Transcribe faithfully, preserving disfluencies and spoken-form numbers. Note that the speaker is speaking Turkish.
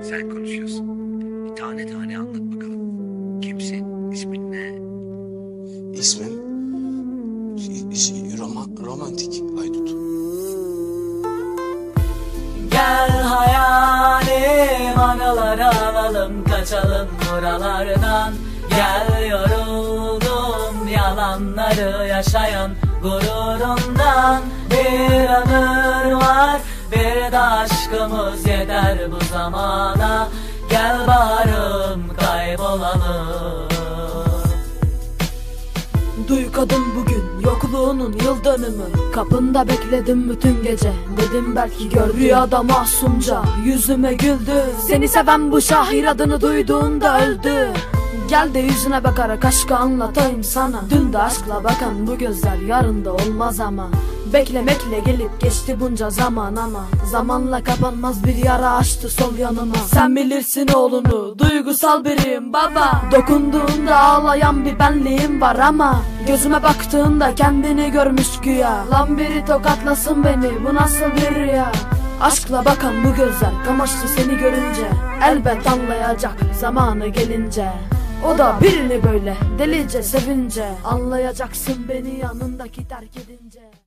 Sen konuşuyorsun. Bir tane tane anlat bakalım. Kimsin? İsmin ne? İsmim Roma, romantik Haydut. Gel hayalim, anıları alalım, kaçalım buralardan. Gel, yoruldum yalanları yaşayan gururundan. Bir ömür var, bir de aşkımız yeter bu zamana. Gel baharım, kaybolalım. Duy kadın bugün yokluğunun yıl dönümü. Kapında bekledim bütün gece, dedim belki gör. Rüyada masumca yüzüme güldü. Seni seven bu şahir adını duyduğunda öldü. Gel de yüzüne bakarak aşkı anlatayım sana. Dün de aşkla bakan bu gözler yarın da olmaz ama. Beklemekle gelip geçti bunca zaman ama zamanla kapanmaz bir yara açtı sol yanıma. Sen bilirsin oğlunu, duygusal biriyim baba. Dokunduğunda ağlayan bir benliğim var ama gözüme baktığında kendini görmüş güya. Lan biri tokatlasın beni, bu nasıl bir rüya? Aşkla bakan bu gözler kamaştı seni görünce. Elbet anlayacak zamanı gelince. O da birini böyle delice sevince. Anlayacaksın beni yanındaki terk edince.